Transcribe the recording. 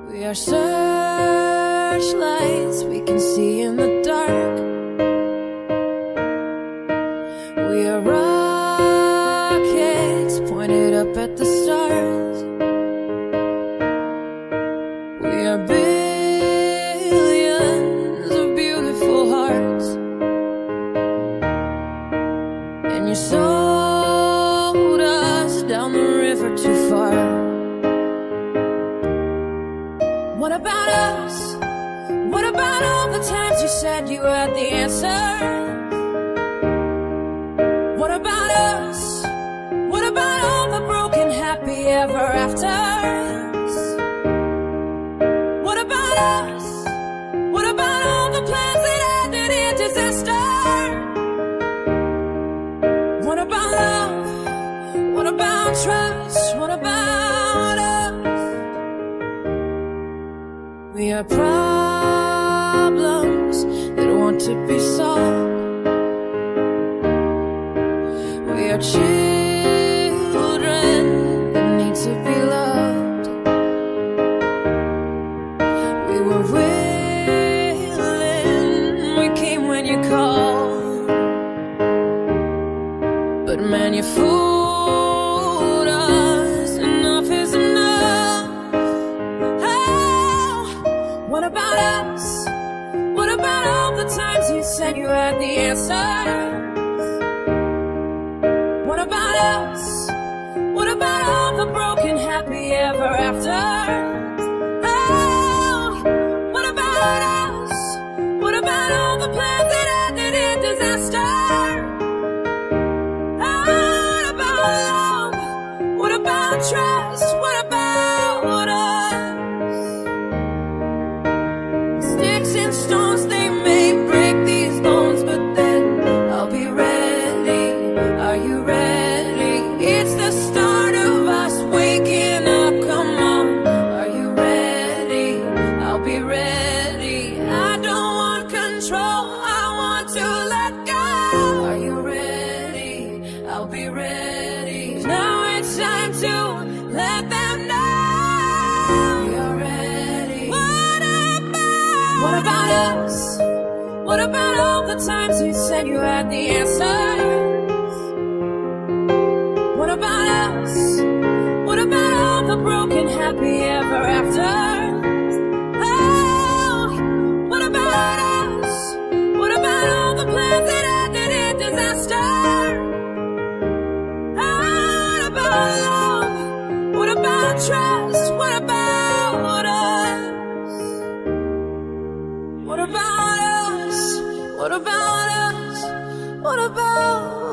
We are searchlights we can see in the dark. We are rockets pointed up at the stars. We are billions of beautiful hearts. And you sold us down the river too far. What about us? What about all the times you said you had the answer? What about us? What about all the broken happy ever afters? What about us? What about all the plans that ended in disaster? What about love? What about trust? What about us? We are problems that want to be solved. We are children that need to be loved. We were willing, we came when you called. But man, you fooled us, enough is enough. Oh, what about us? What about all the times you said you had the answer? What about us? What about all the broken happy ever after? Oh, what about us? What about all the plans that ended in disaster? Oh, what about love? What about trust? What about us? Sticks and stones, they may break these bones, but then I'll be ready. Are you ready? It's the start of us waking up, come on. Are you ready? I'll be ready. I don't want control, I want to let go. Are you ready? I'll be ready. Now it's time to let them know you're ready. What about us? What about all the times you said you had the answer? What about us? What about all the broken happy ever after? Oh, what about us? What about all the plans that ended in disaster? Oh, what about love? What about trust? What about us? What about us? What about us? What about